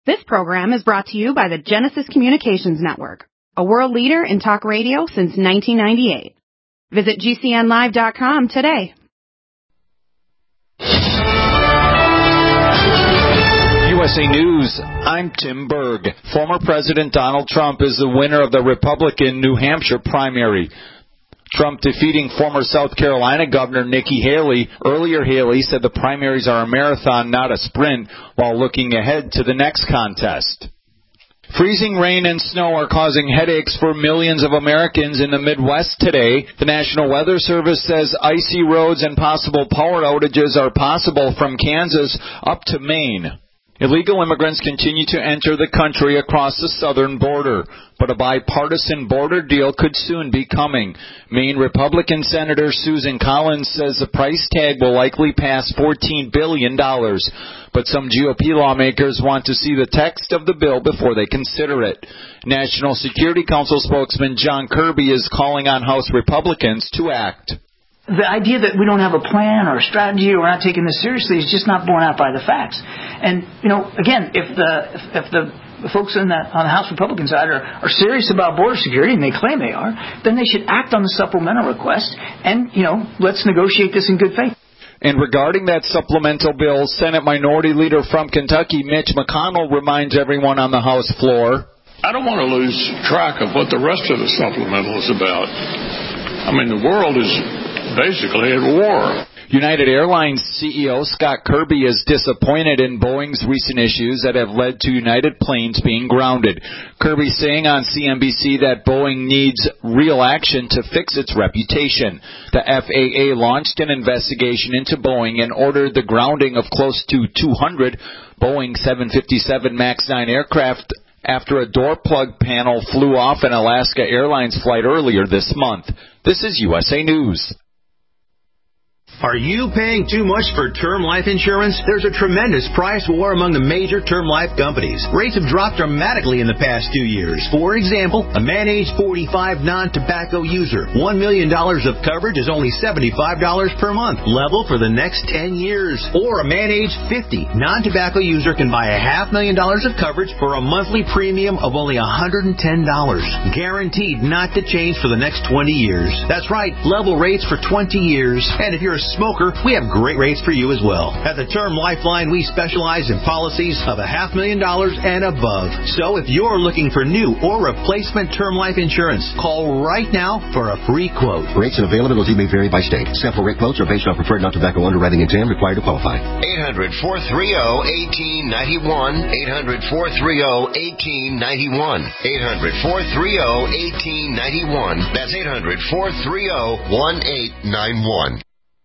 This program is brought to you by the Genesis Communications Network, a world leader in talk radio since 1998. Visit GCNlive.com today. USA News, I'm Tim Berg. Former President Donald Trump is the winner of the Republican New Hampshire primary. Trump defeating former South Carolina Governor Nikki Haley. Earlier, Haley said the primaries are a marathon, not a sprint, while looking ahead to the next contest. Freezing rain and snow are causing headaches for millions of Americans in the Midwest today. The National Weather Service says icy roads and possible power outages are possible from Kansas up to Maine. Illegal immigrants continue to enter the country across the southern border, but a bipartisan border deal could soon be coming. Maine Republican Senator Susan Collins says the price tag will likely pass $14 billion, but some GOP lawmakers want to see the text of the bill before they consider it. National Security Council spokesman John Kirby is calling on House Republicans to act. The idea that we don't have a plan or a strategy or we're not taking this seriously is just not borne out by the facts. And, again, if the folks on the House Republican side are serious about border security, and they claim they are, then they should act on the supplemental request and, let's negotiate this in good faith. And regarding that supplemental bill, Senate Minority Leader from Kentucky, Mitch McConnell, reminds everyone on the House floor, I don't want to lose track of what the rest of the supplemental is about. I mean, the world is basically at war. United Airlines CEO Scott Kirby is disappointed in Boeing's recent issues that have led to United planes being grounded. Kirby saying on CNBC that Boeing needs real action to fix its reputation. The FAA launched an investigation into Boeing and ordered the grounding of close to 200 Boeing 757 MAX 9 aircraft after a door plug panel flew off an Alaska Airlines flight earlier this month. This is USA News. Are you paying too much for term life insurance? There's a tremendous price war among the major term life companies. Rates have dropped dramatically in the past 2 years. For example, a man age 45 non-tobacco user, $1 million of coverage is only $75 per month, level for the next 10 years. Or a man age 50 non-tobacco user can buy $500,000 of coverage for a monthly premium of only $110, guaranteed not to change for the next 20 years. That's right, level rates for 20 years. And if you're a smoker, we have great rates for you as well. At the Term Lifeline, we specialize in policies of $500,000 and above. So if you're looking for new or replacement term life insurance, call right now for a free quote. Rates and availability may vary by state. Sample rate quotes are based on preferred non-tobacco underwriting exam required to qualify. 800-430-1891. 800-430-1891. 800-430-1891. That's 800-430-1891.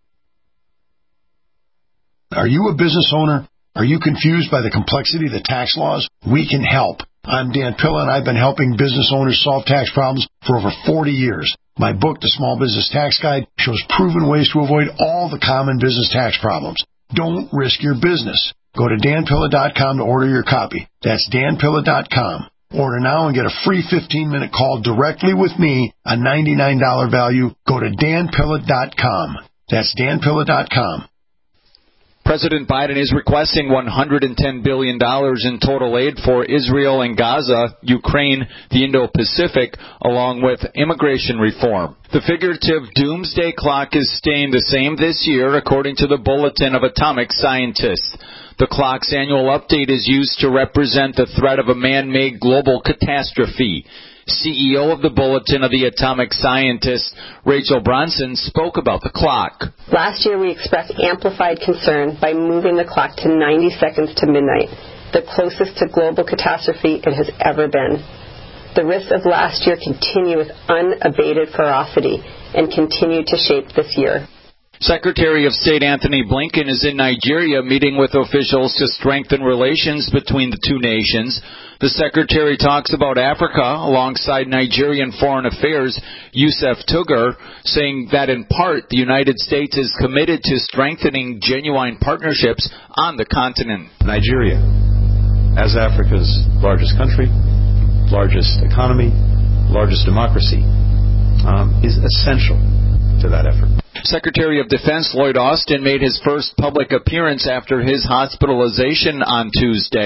Are you a business owner? Are you confused by the complexity of the tax laws? We can help. I'm Dan Pilla, and I've been helping business owners solve tax problems for over 40 years. My book, The Small Business Tax Guide, shows proven ways to avoid all the common business tax problems. Don't risk your business. Go to danpilla.com to order your copy. That's danpilla.com. Order now and get a free 15-minute call directly with me, a $99 value. Go to danpilla.com. That's danpilla.com. President Biden is requesting $110 billion in total aid for Israel and Gaza, Ukraine, the Indo-Pacific, along with immigration reform. The figurative doomsday clock is staying the same this year, according to the Bulletin of Atomic Scientists. The clock's annual update is used to represent the threat of a man-made global catastrophe. CEO of the Bulletin of the Atomic Scientists, Rachel Bronson, spoke about the clock. Last year we expressed amplified concern by moving the clock to 90 seconds to midnight, the closest to global catastrophe it has ever been. The risks of last year continue with unabated ferocity and continue to shape this year. Secretary of State Anthony Blinken is in Nigeria meeting with officials to strengthen relations between the two nations. The Secretary talks about Africa alongside Nigerian Foreign Affairs Yusuf Tugar, saying that in part the United States is committed to strengthening genuine partnerships on the continent. Nigeria, as Africa's largest country, largest economy, largest democracy, is essential to that effort. Secretary of Defense Lloyd Austin made his first public appearance after his hospitalization on Tuesday.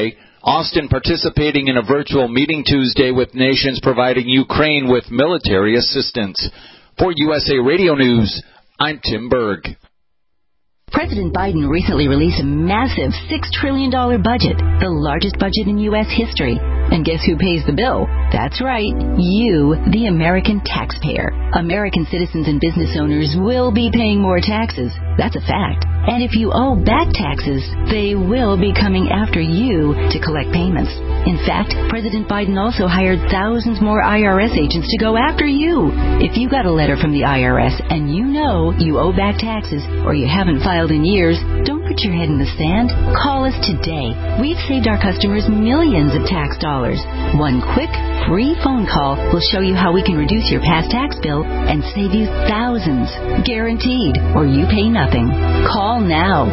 Austin participating in a virtual meeting Tuesday with nations providing Ukraine with military assistance. For USA Radio News, I'm Tim Berg. President Biden recently released a massive $6 trillion budget, the largest budget in U.S. history. And guess who pays the bill? That's right, you, the American taxpayer. American citizens and business owners will be paying more taxes. That's a fact. And if you owe back taxes, they will be coming after you to collect payments. In fact, President Biden also hired thousands more IRS agents to go after you. If you got a letter from the IRS and you know you owe back taxes or you haven't filed in years, don't put your head in the sand. Call us today. We've saved our customers millions of tax dollars. One quick, free phone call will show you how we can reduce your past tax bill and save you thousands. Guaranteed, or you pay nothing. Call now.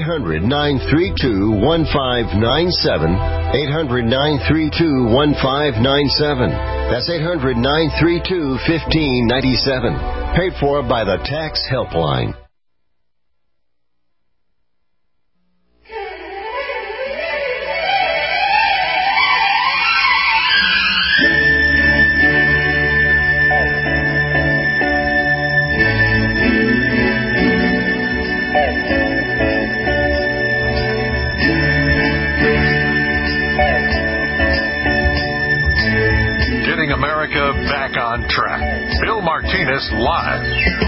800-932-1597. 800-932-1597. That's 800-932-1597. Paid for by the Tax Helpline. America back on track. Bill Martinez live.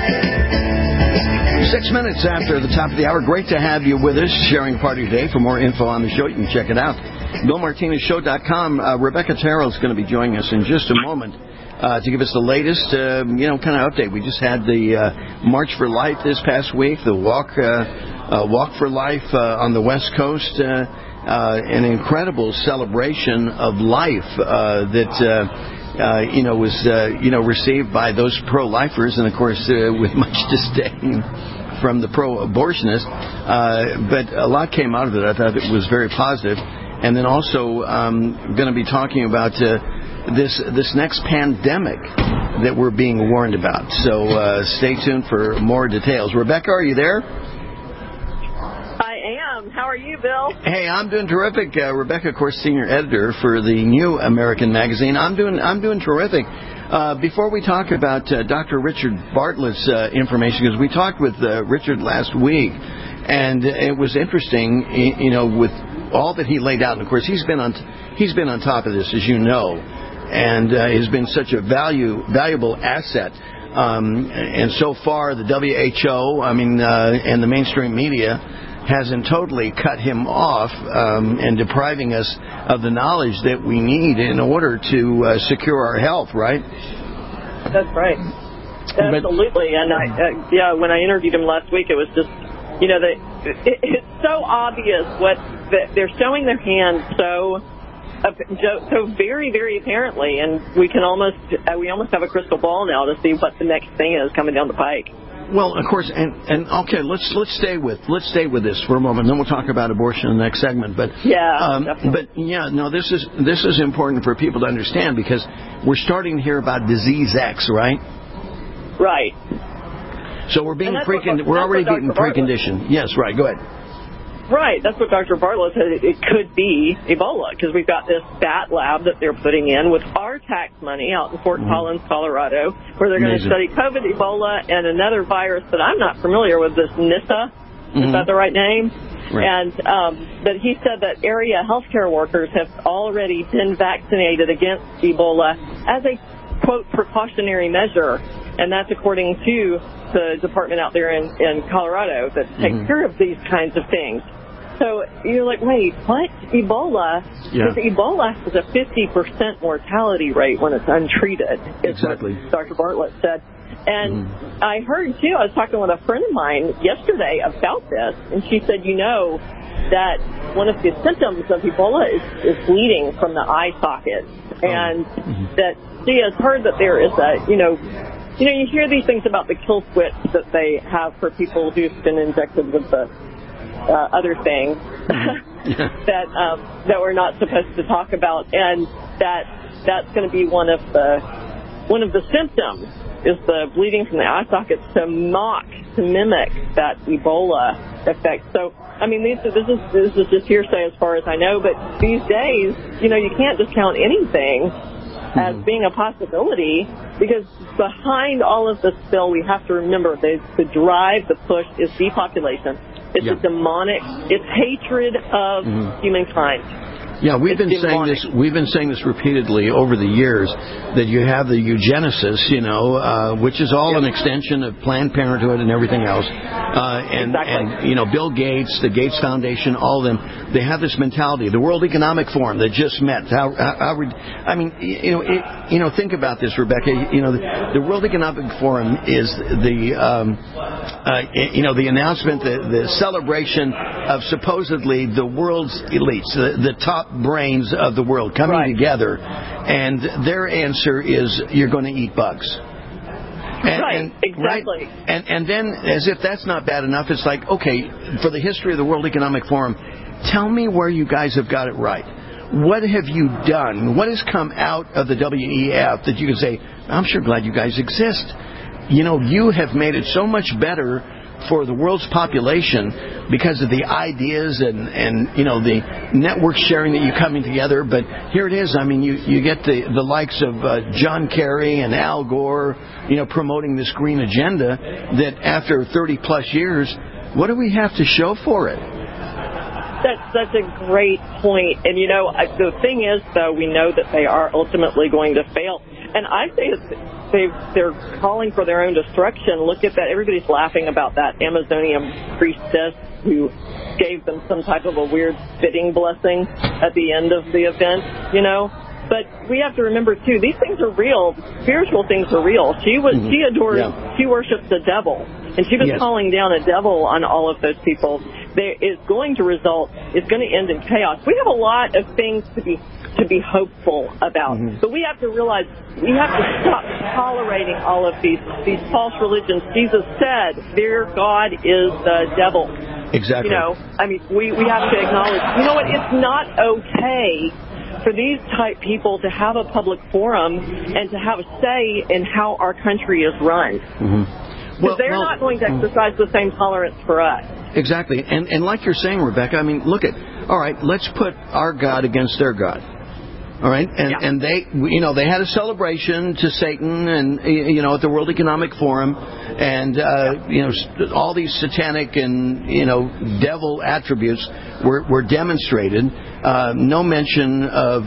6 minutes after the top of the hour. Great to have you with us, sharing part of your day. For more info on the show, you can check it out. BillMartinezShow.com. Rebecca Terrell is going to be joining us in just a moment to give us the latest, kind of update. We just had the March for Life this past week, the Walk for Life on the West Coast. An incredible celebration of life that was received by those pro-lifers, and of course with much disdain from the pro-abortionists. But a lot came out of it. I thought it was very positive. And then also going to be talking about this next pandemic that we're being warned about. So stay tuned for more details. Rebecca, are you there? How are you, Bill? Hey, I'm doing terrific. Rebecca, of course, senior editor for the New American Magazine. I'm doing terrific. Before we talk about Dr. Richard Bartlett's information, because we talked with Richard last week, and it was interesting, with all that he laid out. And of course, he's been on top of this, as you know, and has been such a valuable asset. And so far, the WHO, and the mainstream media hasn't totally cut him off and depriving us of the knowledge that we need in order to secure our health, right? That's right. Absolutely. And when I interviewed him last week, it was just, it's so obvious they're showing their hand so very, very apparently, and we almost have a crystal ball now to see what the next thing is coming down the pike. Well, of course, and okay, let's stay with this for a moment. Then we'll talk about abortion in the next segment. But this is important for people to understand, because we're starting to hear about disease X, right? Right. So we're already being preconditioned. Yes, right. Go ahead. Right, that's what Dr. Bartlett said. It could be Ebola, because we've got this bat lab that they're putting in with our tax money out in Fort Collins, Colorado, where they're going to study COVID, Ebola, and another virus that I'm not familiar with, this Nissa. Is that the right name? Right. And but he said that area healthcare workers have already been vaccinated against Ebola as a, quote, precautionary measure. And that's according to the department out there in Colorado that takes care of these kinds of things. So you're like, wait, what? Ebola? Because Ebola has a 50% mortality rate when it's untreated. Exactly. Dr. Bartlett said. And I heard, too, I was talking with a friend of mine yesterday about this, and she said, that one of the symptoms of Ebola is bleeding from the eye socket. And that she has heard that there is you hear these things about the kill switch that they have for people who've been injected with the other thing that we're not supposed to talk about, and that's going to be one of the symptoms is the bleeding from the eye sockets to mimic that Ebola effect. So, I mean, this is just hearsay as far as I know, but these days, you can't discount anything as being a possibility, because behind all of this still, we have to remember the drive, the push is depopulation. It's a demonic, it's hatred of humankind. Yeah, we've been saying this repeatedly over the years, that you have the eugenicists, which is all an extension of Planned Parenthood and everything else, and Bill Gates, the Gates Foundation, all of them. They have this mentality. The World Economic Forum that just met. Think about this, Rebecca. The World Economic Forum is the announcement, the celebration of supposedly the world's elites, the top brains of the world coming together, and their answer is, you're going to eat bugs. Exactly. And then, as if that's not bad enough, it's like, okay, for the history of the World Economic Forum, tell me where you guys have got it right. What have you done? What has come out of the WEF that you can say, I'm sure glad you guys exist. You have made it so much better for the world's population because of the ideas and the network sharing that you're coming together. But here it is. I mean, you get the likes of John Kerry and Al Gore, promoting this green agenda, that after 30 plus years, what do we have to show for it? That's such a great point. And, the thing is, though, we know that they are ultimately going to fail. And I say they're calling for their own destruction. Look at that. Everybody's laughing about that Amazonian priestess who gave them some type of a weird spitting blessing at the end of the event, But we have to remember, too, these things are real. Spiritual things are real. She worships the devil. And she was calling down a devil on all of those people. It's going to end in chaos. We have a lot of things to be hopeful about. But we have to realize we have to stop tolerating all of these false religions. Jesus said their God is the devil. Exactly. We have to acknowledge, it's not okay for these type people to have a public forum and to have a say in how our country is run. Because they're not going to exercise the same tolerance for us. Exactly. And like you're saying, Rebecca, all right, let's put our God against their God. All right, and they had a celebration to Satan, and at the World Economic Forum, and all these satanic and devil attributes were demonstrated. No mention of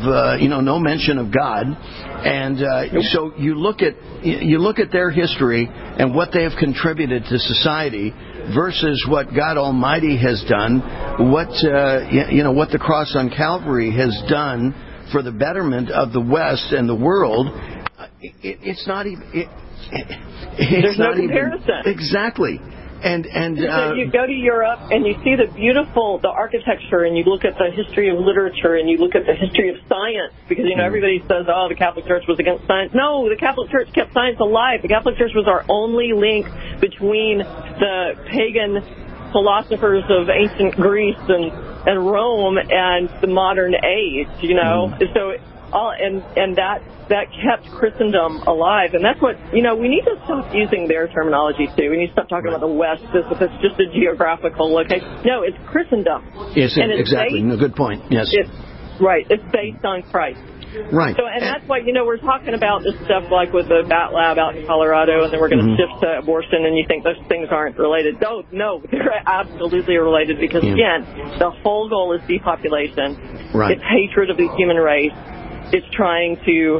God, and so you look at their history and what they have contributed to society versus what God Almighty has done, what the cross on Calvary has done for the betterment of the West and the world. It's not even. There's no comparison. Exactly. And you go to Europe and you see the architecture, and you look at the history of literature, and you look at the history of science, because everybody says, the Catholic Church was against science. No, the Catholic Church kept science alive. The Catholic Church was our only link between the pagan philosophers of ancient Greece and Rome and the modern age, So that kept Christendom alive, and that's what we need to stop using their terminology too. We need to stop talking about the West as if it's just a geographical location. No, it's Christendom. Yes, exactly. Good point. Yes, it's based on Christ. Right. So, and that's why, we're talking about this stuff like with the bat lab out in Colorado, and then we're going to shift to abortion, and you think those things aren't related. No, they're absolutely related, because, again, the whole goal is depopulation. Right. It's hatred of the human race. It's trying to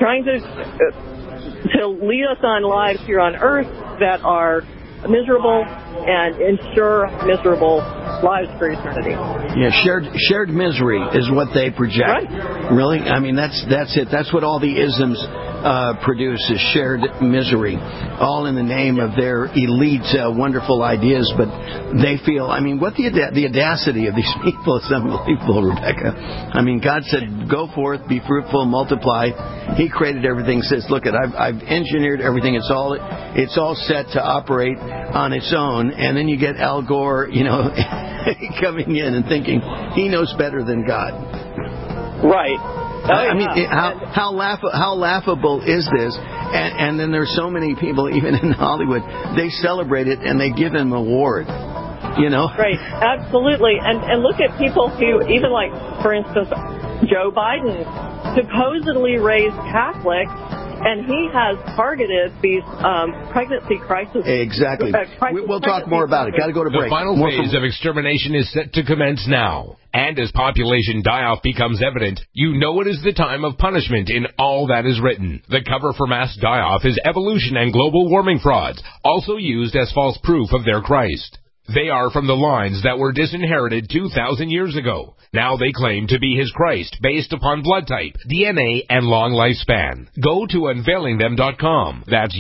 lead us on lives here on Earth that are miserable and ensure miserable lives for eternity. Yeah, shared misery is what they project. Right. Really? That's it. That's what all the isms produce, is shared misery, all in the name of their elite, wonderful ideas. But they feel, what the audacity of these people is unbelievable, Rebecca. God said, go forth, be fruitful, multiply. He created everything. Says, look, I've engineered everything. It's all set to operate on its own. And then you get Al Gore, coming in and thinking he knows better than God. Right. How laughable is this? And then there's so many people, even in Hollywood, they celebrate it and they give him an award. you know? Right, absolutely. And look at people who, even like, for instance, Joe Biden, supposedly raised Catholics, and he has targeted these pregnancy crisis. Exactly. We'll talk more about it. Got to go to break. The final phase of extermination is set to commence now. And as population die-off becomes evident, you know it is the time of punishment in all that is written. The cover for mass die-off is evolution and global warming frauds, also used as false proof of their Christ. They are from the lines that were disinherited 2,000 years ago. Now they claim to be his Christ based upon blood type, DNA, and long lifespan. Go to unveilingthem.com. That's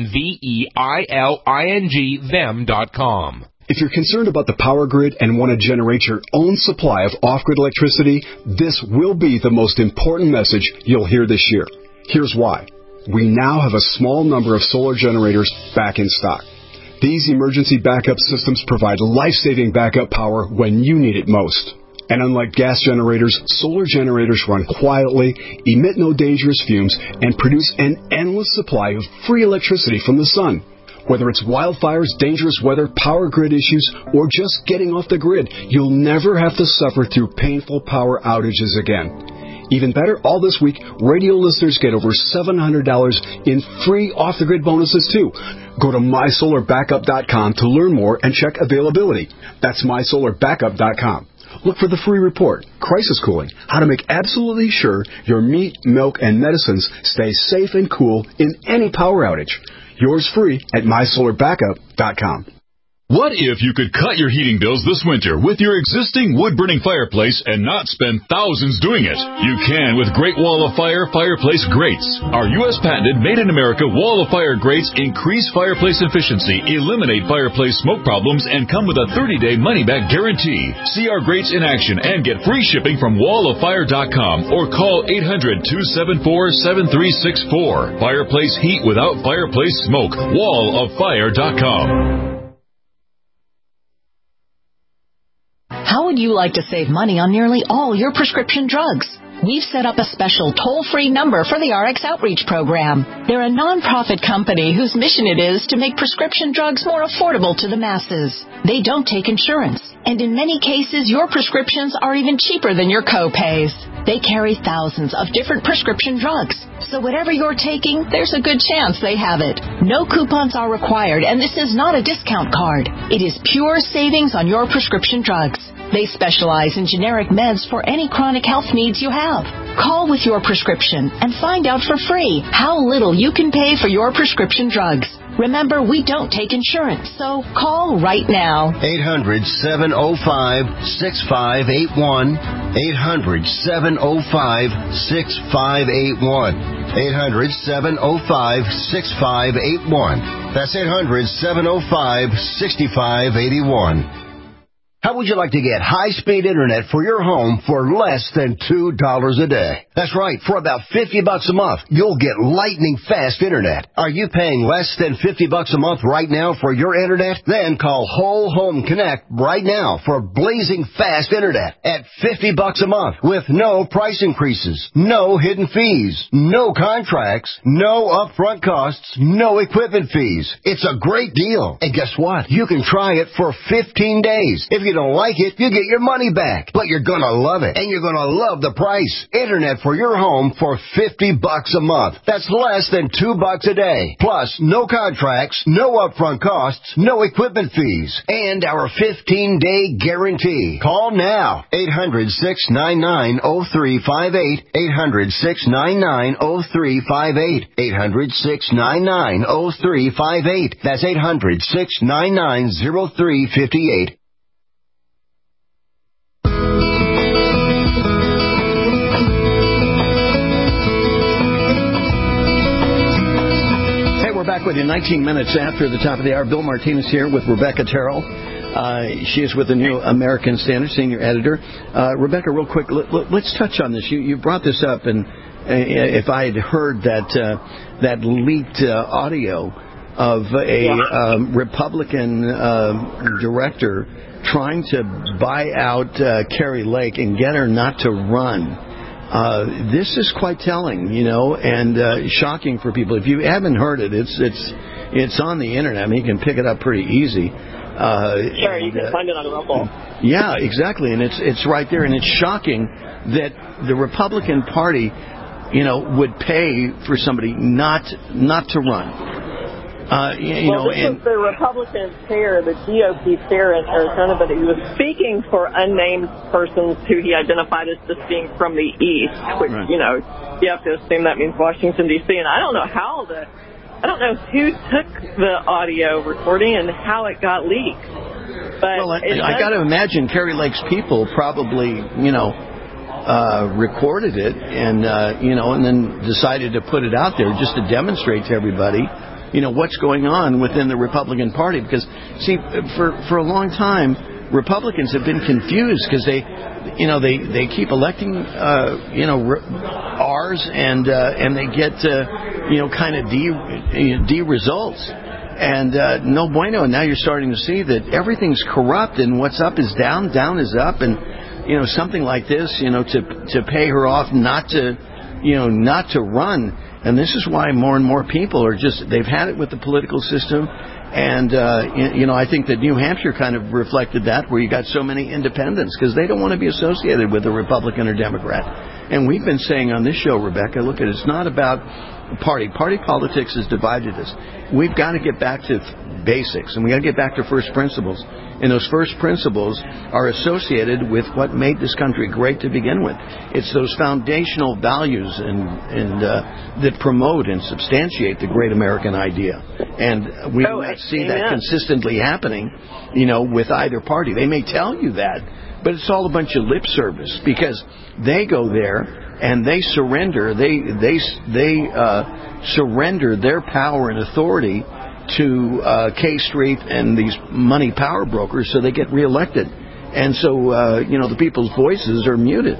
UNVEILING them.com. If you're concerned about the power grid and want to generate your own supply of off-grid electricity, this will be the most important message you'll hear this year. Here's why. We now have a small number of solar generators back in stock. These emergency backup systems provide life-saving backup power when you need it most. And unlike gas generators, solar generators run quietly, emit no dangerous fumes, and produce an endless supply of free electricity from the sun. Whether it's wildfires, dangerous weather, power grid issues, or just getting off the grid, you'll never have to suffer through painful power outages again. Even better, all this week, radio listeners get over $700 in free off-the-grid bonuses, too. Go to mysolarbackup.com to learn more and check availability. That's mysolarbackup.com. Look for the free report, Crisis Cooling, how to make absolutely sure your meat, milk, and medicines stay safe and cool in any power outage. Yours free at mysolarbackup.com. What if you could cut your heating bills this winter with your existing wood-burning fireplace and not spend thousands doing it? You can with Great Wall of Fire fireplace grates. Our U.S. patented made-in-America Wall of Fire grates increase fireplace efficiency, eliminate fireplace smoke problems, and come with a 30-day money-back guarantee. See our grates in action and get free shipping from walloffire.com or call 800-274-7364. Fireplace heat without fireplace smoke. walloffire.com. How would you like to save money on nearly all your prescription drugs? We've set up a special toll-free number for the RX Outreach Program. They're a nonprofit company whose mission it is to make prescription drugs more affordable to the masses. They don't take insurance, and in many cases, your prescriptions are even cheaper than your co-pays. They carry thousands of different prescription drugs, so whatever you're taking, there's a good chance they have it. No coupons are required, and this is not a discount card. It is pure savings on your prescription drugs. They specialize in generic meds for any chronic health needs you have. Call with your prescription and find out for free how little you can pay for your prescription drugs. Remember, we don't take insurance, so call right now. 800-705-6581. 800-705-6581. 800-705-6581. That's 800-705-6581. How would you like to get high-speed internet for your home for less than $2 a day? That's right. For about $50 a month, you'll get lightning-fast internet. Are you paying less than $50 a month right now for your internet? Then call Whole Home Connect right now for blazing fast internet at $50 a month with no price increases, no hidden fees, no contracts, no upfront costs, no equipment fees. It's a great deal. And guess what? You can try it for 15 days. If you don't like it, you get your money back. But you're going to love it, and you're going to love the price. Internet for your home for $50 a month. That's less than $2 a day. Plus, no contracts, no upfront costs, no equipment fees, and our 15-day guarantee. Call now. 800-699-0358. 800-699-0358. 800-699-0358. That's 800-699-0358. Back with you 19 minutes after the top of the hour. Bill Martinez here with Rebecca Terrell. She is with the New American Standard, senior editor. Rebecca, real quick, let's touch on this. You brought this up, and if I had heard that leaked audio of a Republican director trying to buy out Kari Lake and get her not to run This is quite telling, and shocking for people. If you haven't heard it, it's on the internet. I mean, you can pick it up pretty easy. Sure, you can find it on Rumble. Yeah, exactly, and it's right there, and it's shocking that the Republican Party, would pay for somebody not to run. This was the Republican chair, the GOP chair in Arizona, but he was speaking for unnamed persons who he identified as just being from the East, which, right. You have to assume that means Washington, D.C., and I don't know who took the audio recording and how it got leaked. But I got to imagine Kari Lake's people probably, recorded it and then decided to put it out there just to demonstrate to everybody, what's going on within the Republican Party. Because, see, for a long time, Republicans have been confused because they keep electing, R's and they get, kind of D results. And no bueno. Now you're starting to see that everything's corrupt and what's up is down, down is up, and something like this, to pay her off not to run. And this is why more and more people are they've had it with the political system. And, I think that New Hampshire kind of reflected that, where you got so many independents because they don't want to be associated with a Republican or Democrat. And we've been saying on this show, Rebecca, look, it's not about party. Party politics has divided us. We've got to get back to basics, and we got to get back to first principles. And those first principles are associated with what made this country great to begin with. It's those foundational values and that promote and substantiate the great American idea. And we do not see that consistently happening, with either party. They may tell you that, but it's all a bunch of lip service because they go there and they surrender. They surrender their power and authority to K Street and these money power brokers, so they get reelected. And so, the people's voices are muted.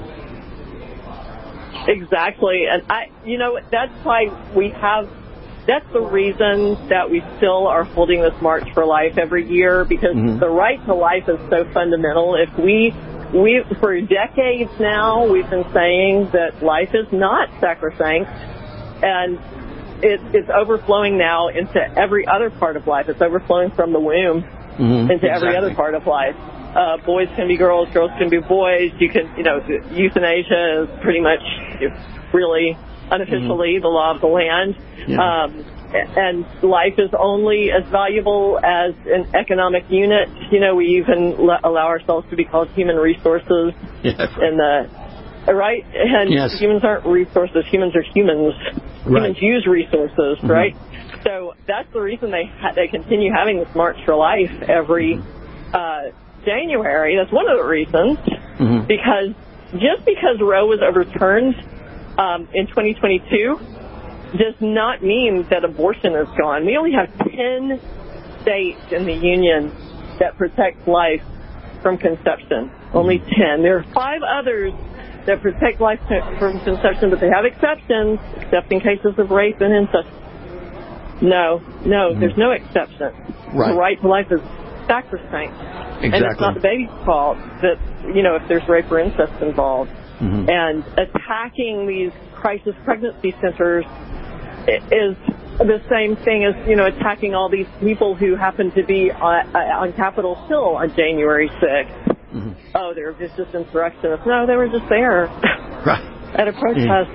Exactly. And that's why that's the reason that we still are holding this March for Life every year, because the right to life is so fundamental. If we for decades now, we've been saying that life is not sacrosanct, and it's overflowing now into every other part of life. It's overflowing from the womb into every other part of life. Boys can be girls, girls can be boys. You can, euthanasia is pretty much really unofficially the law of the land. Yeah. And life is only as valuable as an economic unit. We even allow ourselves to be called human resources. Yeah, right? And humans aren't resources. Humans are humans. Right. Humans use resources, right? So that's the reason they continue having this March for Life every January. That's one of the reasons. Because just because Roe was overturned in 2022 does not mean that abortion is gone. We only have 10 states in the union that protect life from conception. Only 10. There are 5 others that protect life from conception, but they have exceptions, except in cases of rape and incest. No, there's no exception. Right. The right to life is sacrosanct. Exactly. And it's not the baby's fault that, if there's rape or incest involved. And attacking these crisis pregnancy centers is the same thing as, attacking all these people who happen to be on Capitol Hill on January 6th. Oh, they were just insurrectionists. No, they were just there at a protest.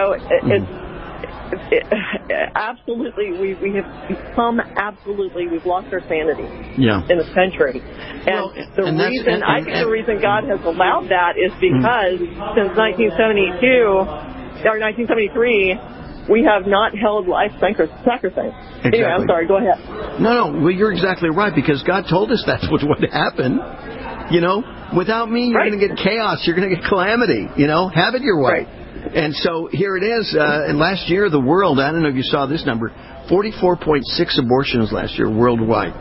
Absolutely, we have become we've lost our sanity in this country. And the reason God has allowed that is because since 1972 or 1973, we have not held life sacrosanct. Exactly. Anyway, I'm sorry, go ahead. No, well, you're exactly right, because God told us that's what would happen. Without me, you're going to get chaos. You're going to get calamity. Have it your way. Right. And so here it is. And last year, the world, I don't know if you saw this number, 44.6 abortions last year worldwide.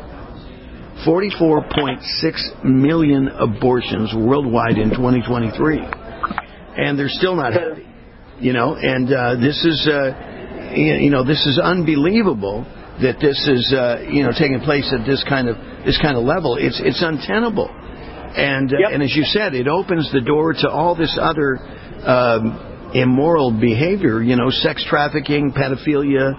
44.6 million abortions worldwide in 2023. And they're still not happy. And this is, this is unbelievable that this is, taking place at this kind of level. It's untenable. And as you said, it opens the door to all this other immoral behavior, sex trafficking, pedophilia,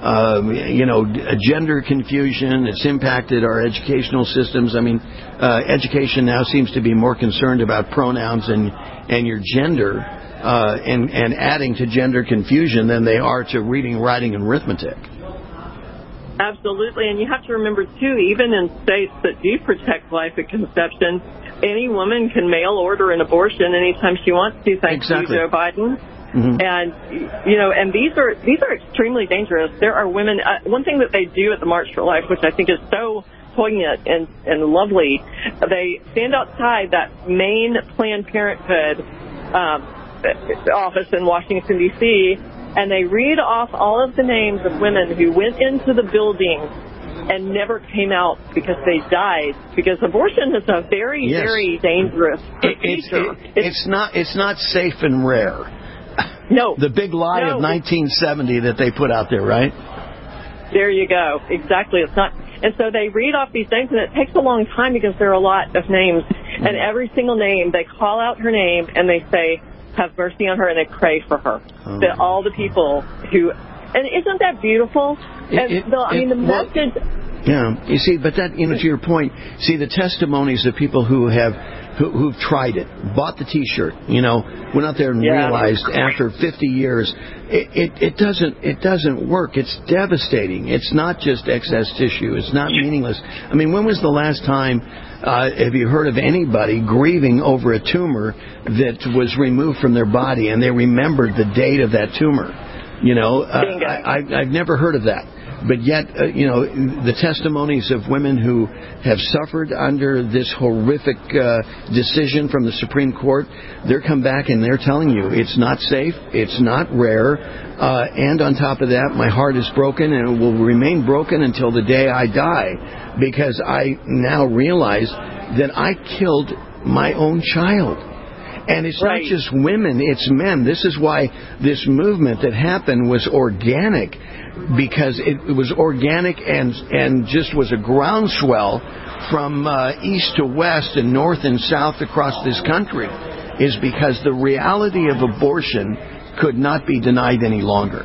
gender confusion. It's impacted our educational systems. I mean, education now seems to be more concerned about pronouns and your gender and adding to gender confusion than they are to reading, writing, and arithmetic. Absolutely, and you have to remember, too, even in states that do protect life at conception, any woman can mail order an abortion anytime she wants to, thanks to Joe Biden. Mm-hmm. And, and these are extremely dangerous. There are women, one thing that they do at the March for Life, which I think is so poignant and lovely, they stand outside that main Planned Parenthood office in Washington, D.C., and they read off all of the names of women who went into the building and never came out because they died. Because abortion is a very, very dangerous procedure. It's not safe and rare. No. The big lie of 1970 that they put out there, right? There you go. Exactly. It's not. And so they read off these names, and it takes a long time because there are a lot of names. Mm-hmm. And every single name, they call out her name, and they say, have mercy on her, and they pray for her. Oh. That all the people who... And isn't that beautiful? The message... Yeah, you see, but that, to your point, see the testimonies of people who've tried it, bought the T-shirt, went out there and realized after 50 years, it doesn't work. It's devastating. It's not just excess tissue. It's not meaningless. I mean, when was the last time have you heard of anybody grieving over a tumor that was removed from their body and they remembered the date of that tumor? I've never heard of that. But yet, the testimonies of women who have suffered under this horrific decision from the Supreme Court, they're come back and they're telling you it's not safe, it's not rare, and on top of that, my heart is broken and it will remain broken until the day I die, because I now realize that I killed my own child. And it's not just women, it's men. This is why this movement that happened was organic, because it was organic and just was a groundswell from east to west and north and south across this country, is because the reality of abortion could not be denied any longer.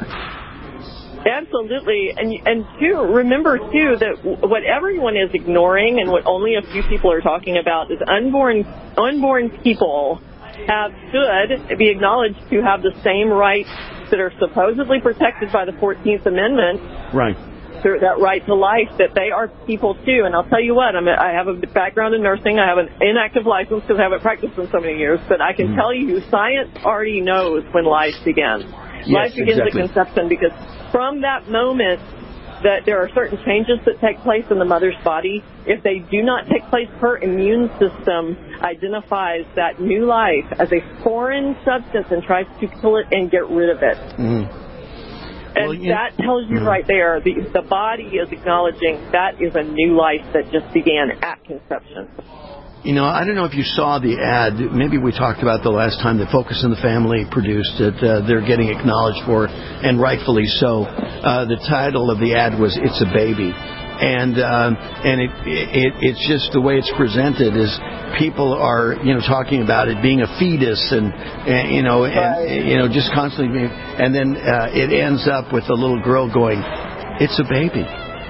Absolutely. And too, remember, too, that what everyone is ignoring and what only a few people are talking about is unborn people should be acknowledged to have the same rights that are supposedly protected by the 14th Amendment. Right. That right to life, that they are people too. And I'll tell you what, I have a background in nursing. I have an inactive license because I haven't practiced in so many years. But I can tell you, science already knows when life begins. Life begins at conception, because from that moment that there are certain changes that take place in the mother's body. If they do not take place, her immune system identifies that new life as a foreign substance and tries to kill it and get rid of it. Mm. And that tells you right there, the body is acknowledging that is a new life that just began at conception. I don't know if you saw the ad. Maybe we talked about the last time that Focus on the Family produced it. They're getting acknowledged for, and rightfully so. The title of the ad was "It's a Baby," and it's just the way it's presented is people are talking about it being a fetus and just constantly, and then it ends up with a little girl going, "It's a baby."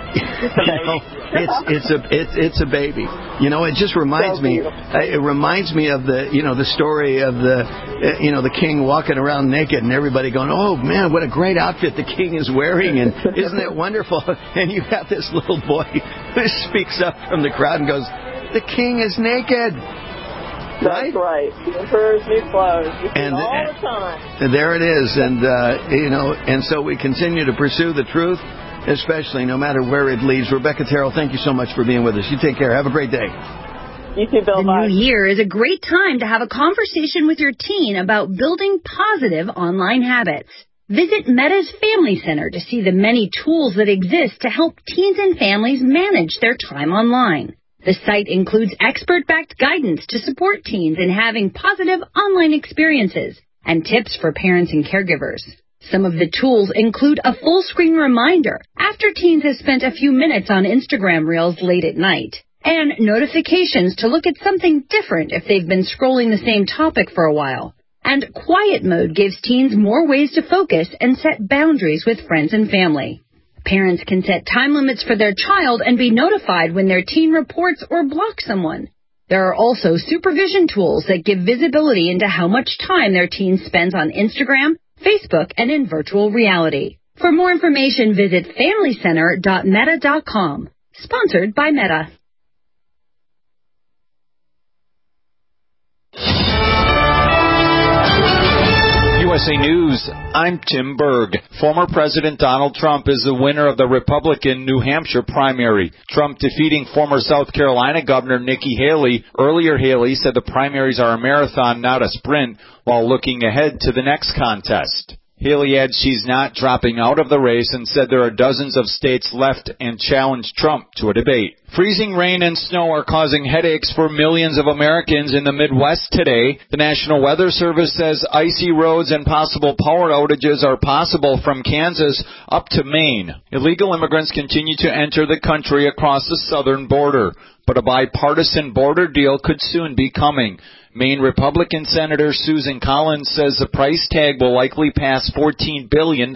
It's a baby. It just reminds me. It reminds me of the story of the king walking around naked and everybody going, "Oh man, what a great outfit the king is wearing!" And isn't it wonderful? And you have this little boy who speaks up from the crowd and goes, "The king is naked." Right? That's right. The emperor's new clothes. You see all the time. There it is, and and so we continue to pursue the truth. Especially no matter where it leads. Rebecca Terrell, thank you so much for being with us. You take care. Have a great day. You too, Bill. The new year is a great time to have a conversation with your teen about building positive online habits. Visit Meta's Family Center to see the many tools that exist to help teens and families manage their time online. The site includes expert-backed guidance to support teens in having positive online experiences and tips for parents and caregivers. Some of the tools include a full-screen reminder after teens have spent a few minutes on Instagram Reels late at night, and notifications to look at something different if they've been scrolling the same topic for a while. And quiet mode gives teens more ways to focus and set boundaries with friends and family. Parents can set time limits for their child and be notified when their teen reports or blocks someone. There are also supervision tools that give visibility into how much time their teen spends on Instagram, Facebook, and in virtual reality. For more information, visit FamilyCenter.meta.com. Sponsored by Meta. USA News, I'm Tim Berg. Former President Donald Trump is the winner of the Republican New Hampshire primary. Trump defeating former South Carolina Governor Nikki Haley. Earlier, Haley said the primaries are a marathon, not a sprint, while looking ahead to the next contest. Haley adds she's not dropping out of the race and said there are dozens of states left and challenged Trump to a debate. Freezing rain and snow are causing headaches for millions of Americans in the Midwest today. The National Weather Service says icy roads and possible power outages are possible from Kansas up to Maine. Illegal immigrants continue to enter the country across the southern border, but a bipartisan border deal could soon be coming. Maine Republican Senator Susan Collins says the price tag will likely pass $14 billion,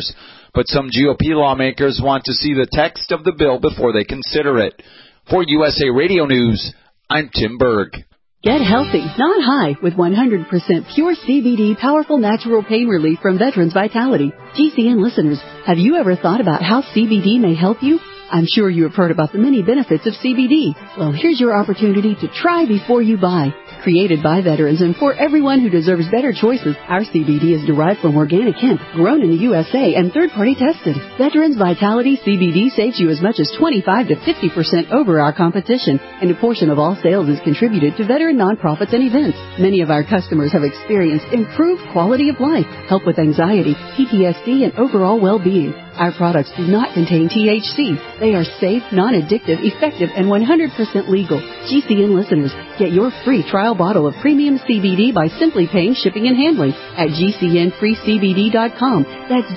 but some GOP lawmakers want to see the text of the bill before they consider it. For USA Radio News, I'm Tim Berg. Get healthy, not high, with 100% pure CBD powerful natural pain relief from Veterans Vitality. GCN listeners, have you ever thought about how CBD may help you? I'm sure you have heard about the many benefits of CBD. Well, here's your opportunity to try before you buy. Created by veterans and for everyone who deserves better choices, our CBD is derived from organic hemp, grown in the USA and third-party tested. Veterans Vitality CBD saves you as much as 25 to 50% over our competition, and a portion of all sales is contributed to veteran nonprofits and events. Many of our customers have experienced improved quality of life, help with anxiety, PTSD, and overall well-being. Our products do not contain THC. They are safe, non-addictive, effective, and 100% legal. GCN listeners, get your free trial bottle of premium CBD by simply paying shipping and handling at GCNFreeCBD.com. That's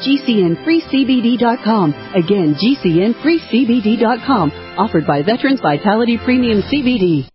GCNFreeCBD.com. Again, GCNFreeCBD.com. Offered by Veterans Vitality Premium CBD.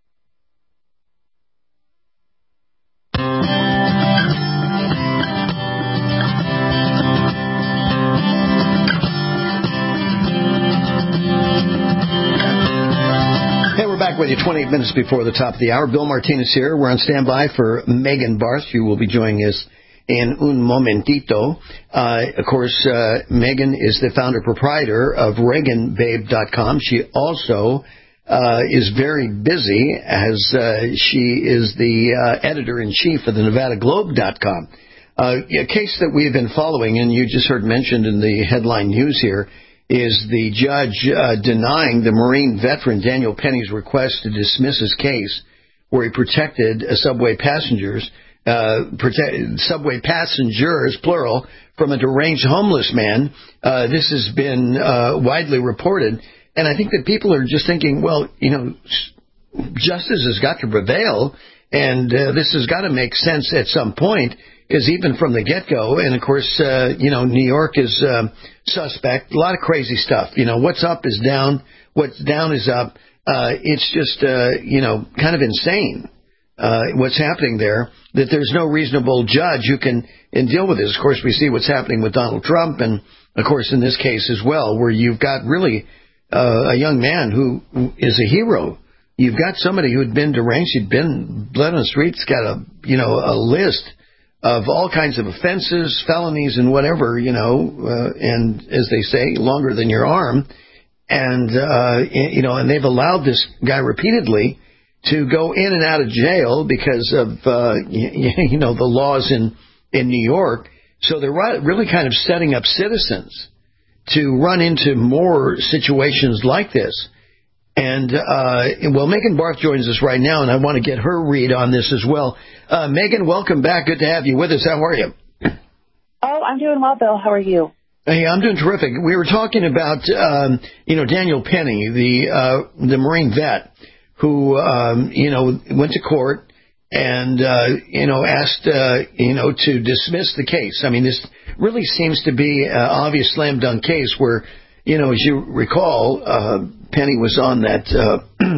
With you 28 minutes before the top of the hour. Bill Martinez here. We're on standby for Megan Barth, who will be joining us in un momentito. Of course, Megan is the founder-proprietor of ReaganBabe.com. She also is very busy as she is the editor-in-chief of the NevadaGlobe.com. A case that we've been following, and you just heard mentioned in the headline news here, is the judge denying the Marine veteran Daniel Penny's request to dismiss his case where he protected subway passengers, plural, from a deranged homeless man. This has been widely reported, and I think that people are just thinking, well, you know, justice has got to prevail, and this has got to make sense at some point, because even from the get-go, and of course, New York is suspect. A lot of crazy stuff. You know, what's up is down. What's down is up. It's just, kind of insane what's happening there, that there's no reasonable judge who can deal with this. Of course, we see what's happening with Donald Trump, and, of course, in this case as well, where you've got really a young man who is a hero. You've got somebody who had been deranged. He'd been bled on the streets, got a list of all kinds of offenses, felonies, and whatever, and as they say, longer than your arm. And, and they've allowed this guy repeatedly to go in and out of jail because of, the laws in New York. So they're really kind of setting up citizens to run into more situations like this. And, Megan Barth joins us right now, and I want to get her read on this as well. Megan, welcome back. Good to have you with us. How are you? Oh, I'm doing well, Bill. How are you? Hey, I'm doing terrific. We were talking about, Daniel Penny, the Marine vet who, went to court and, asked, to dismiss the case. I mean, this really seems to be an obvious slam dunk case where, as you recall, Penny was on that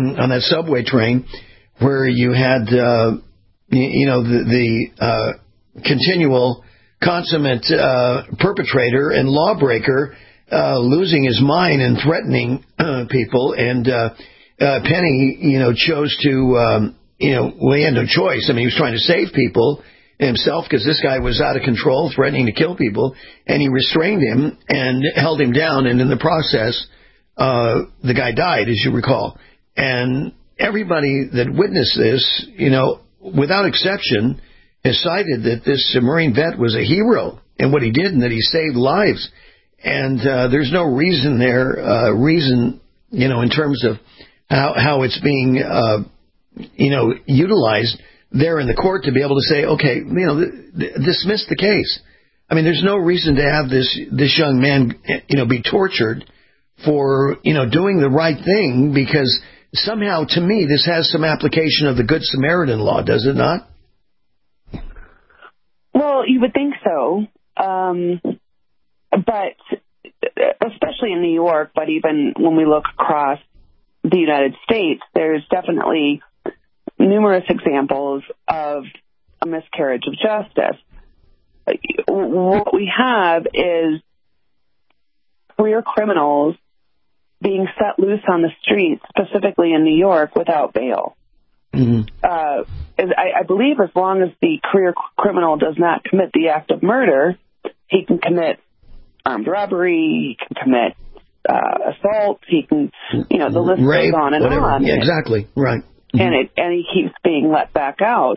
subway train where you had, the continual, consummate perpetrator and lawbreaker, losing his mind and threatening people. And Penny, chose to, he had no choice. I mean, he was trying to save people himself because this guy was out of control, threatening to kill people, and he restrained him and held him down. And in the process, the guy died, as you recall. And everybody that witnessed this, without exception, has cited that this Marine vet was a hero in what he did and that he saved lives. And there's no reason there, in terms of how it's being, utilized there in the court to be able to say, okay, dismiss the case. I mean, there's no reason to have this young man, be tortured for, doing the right thing, because somehow, to me, this has some application of the Good Samaritan law, does it not? Well, you would think so. But especially in New York, but even when we look across the United States, there's definitely numerous examples of a miscarriage of justice. What we have is career criminals being set loose on the streets, specifically in New York, without bail. Mm-hmm. I believe as long as the career criminal does not commit the act of murder, he can commit armed robbery, he can commit assault, he can, the list rape, goes on and whatever. on. Yeah, exactly, right. Mm-hmm. And he keeps being let back out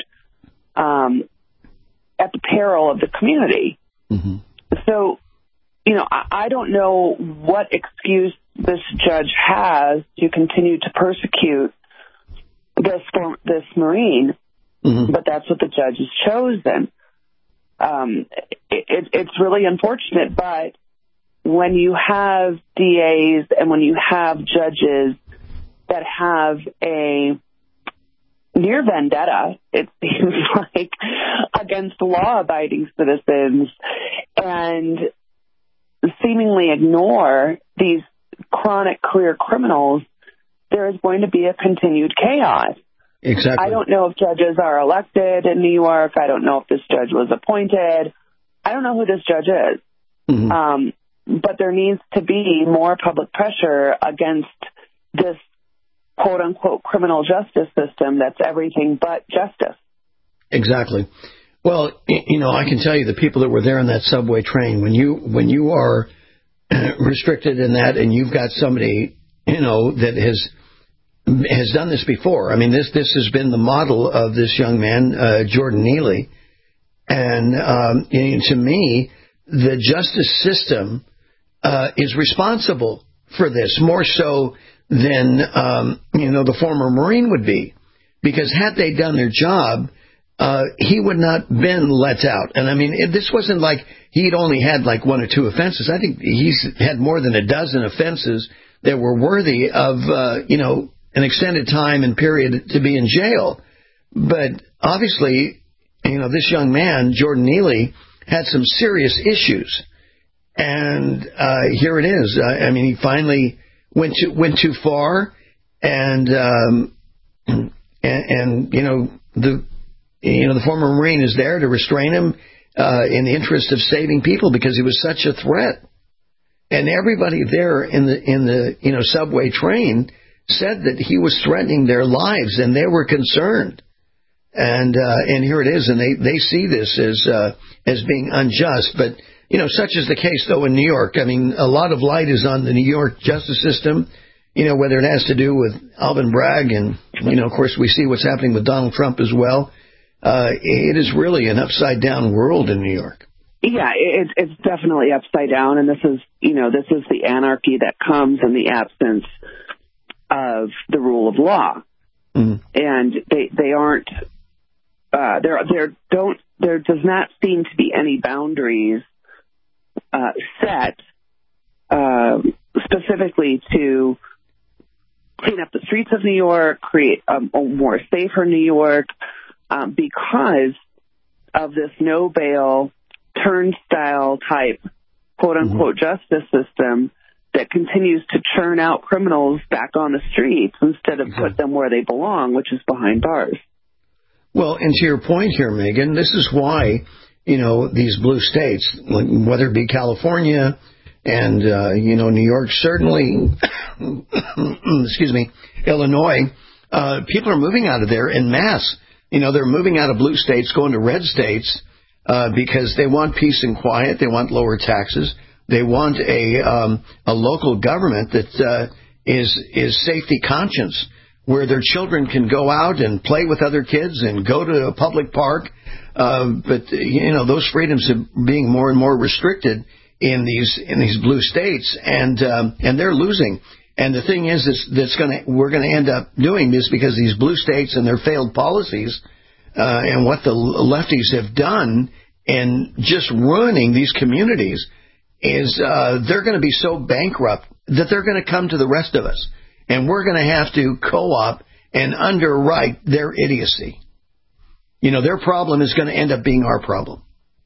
at the peril of the community. Mm-hmm. So, I don't know what excuse this judge has to continue to persecute this Marine, mm-hmm. but that's what the judge has chosen. It's really unfortunate, but when you have DAs and when you have judges that have a near vendetta, it seems like, against law-abiding citizens and seemingly ignore these chronic career criminals, there is going to be a continued chaos. Exactly. I don't know if judges are elected in New York. I don't know if this judge was appointed. I don't know who this judge is. Mm-hmm. But there needs to be more public pressure against this quote-unquote criminal justice system that's everything but justice. Exactly. Well, I can tell you the people that were there in that subway train, when you are restricted in that and you've got somebody, that has done this before. I mean, this has been the model of this young man, Jordan Neely. And to me, the justice system is responsible for this, more so than, the former Marine would be. Because had they done their job, he would not been let out. And I mean, this wasn't like he'd only had like one or two offenses. I think he's had more than a dozen offenses that were worthy of, an extended time and period to be in jail. But obviously, this young man, Jordan Neely, had some serious issues. And here it is. I mean, he finally went too far, and the former Marine is there to restrain him in the interest of saving people because he was such a threat. And everybody there in the subway train said that he was threatening their lives, and they were concerned. And here it is, and they see this as being unjust. But such is the case though in New York. I mean, a lot of light is on the New York justice system. Whether it has to do with Alvin Bragg, and of course we see what's happening with Donald Trump as well. It is really an upside down world in New York. Yeah, it's definitely upside down, and this is the anarchy that comes in the absence of the rule of law. Mm-hmm. And they aren't there does not seem to be any boundaries set specifically to clean up the streets of New York, create a more safer New York, because of this no bail turnstile type quote unquote mm-hmm. justice system that continues to churn out criminals back on the streets instead of put them where they belong, which is behind bars. Well, and to your point here, Megan, this is why these blue states, whether it be California and, New York, certainly, excuse me, Illinois, people are moving out of there en masse. They're moving out of blue states, going to red states, because they want peace and quiet. They want lower taxes. They want a local government that is safety conscious, where their children can go out and play with other kids and go to a public park. But those freedoms are being more and more restricted in these blue states, and they're losing. And the thing is, we're going to end up doing this because these blue states and their failed policies, and what the lefties have done in just ruining these communities is they're going to be so bankrupt that they're going to come to the rest of us, and we're going to have to co-op and underwrite their idiocy. Their problem is going to end up being our problem.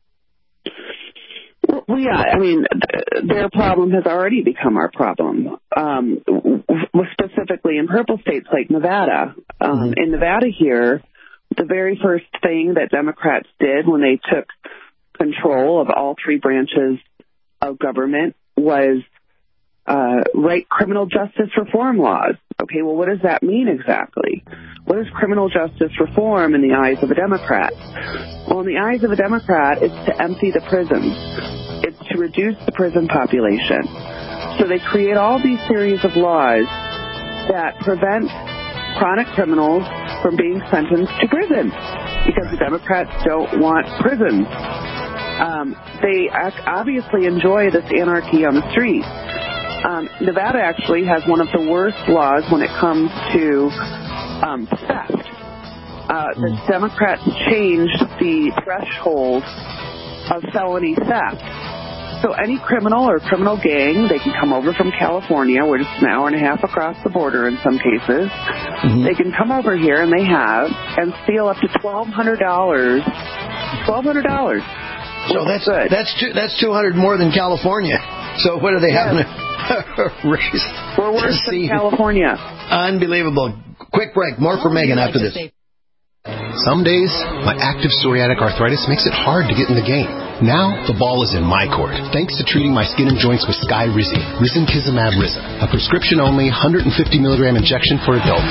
Well, yeah, I mean, their problem has already become our problem, specifically in purple states like Nevada. In Nevada here, the very first thing that Democrats did when they took control of all three branches of government was write criminal justice reform laws. Okay, well, what does that mean exactly? What is criminal justice reform in the eyes of a Democrat? Well, in the eyes of a Democrat, it's to empty the prisons. It's to reduce the prison population. So they create all these series of laws that prevent chronic criminals from being sentenced to prison because the Democrats don't want prisons. They obviously enjoy this anarchy on the street. Nevada actually has one of the worst laws when it comes to theft. The Democrats changed the threshold of felony theft. So any criminal or criminal gang, they can come over from California. We're just an hour and a half across the border in some cases. They can come over here, and they have, and steal up to $1,200. $1,200. So that's $200 more than California. So what are they having to raise? We're worse than California. Unbelievable. Quick break. More for Megan after this. Some days, my active psoriatic arthritis makes it hard to get in the game. Now, the ball is in my court, thanks to treating my skin and joints with Skyrizi, Risankizumab Riza, a prescription-only 150-milligram injection for adults.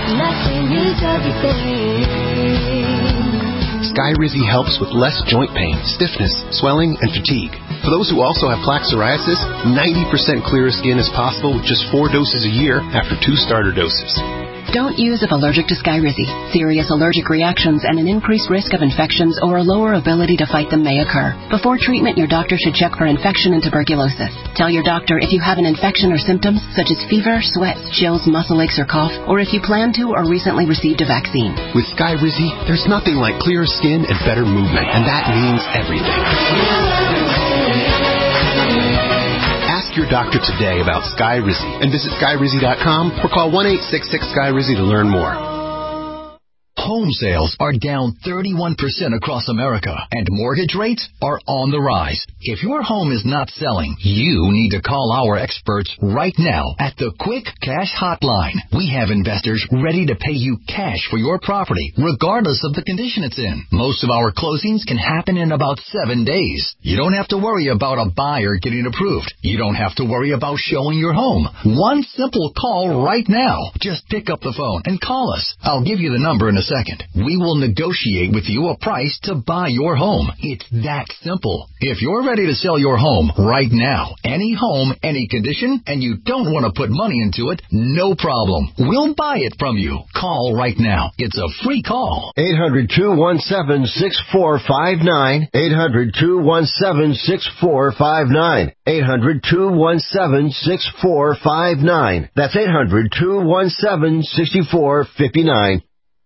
Skyrizi helps with less joint pain, stiffness, swelling, and fatigue. For those who also have plaque psoriasis, 90% clearer skin is possible with just 4 doses a year after 2 starter doses. Don't use if allergic to Skyrizi. Serious allergic reactions and an increased risk of infections or a lower ability to fight them may occur. Before treatment, your doctor should check for infection and tuberculosis. Tell your doctor if you have an infection or symptoms such as fever, sweat, chills, muscle aches, or cough, or if you plan to or recently received a vaccine. With Skyrizi, there's nothing like clearer skin and better movement, and that means everything. Ask your doctor today about Skyrizi and visit Skyrizi.com or call 1-866-SKYRIZI to learn more. Home sales are down 31% across America, and mortgage rates are on the rise. If your home is not selling, you need to call our experts right now at the Quick Cash Hotline. We have investors ready to pay you cash for your property, regardless of the condition it's in. Most of our closings can happen in about 7 days. You don't have to worry about a buyer getting approved. You don't have to worry about showing your home. One simple call right now. Just pick up the phone and call us. I'll give you the number in a second. We will negotiate with you a price to buy your home. It's that simple. If you're ready to sell your home right now, any home, any condition, and you don't want to put money into it, no problem. We'll buy it from you. Call right now. It's a free call. 800-217-6459. 800-217-6459. 800-217-6459. That's 800-217-6459.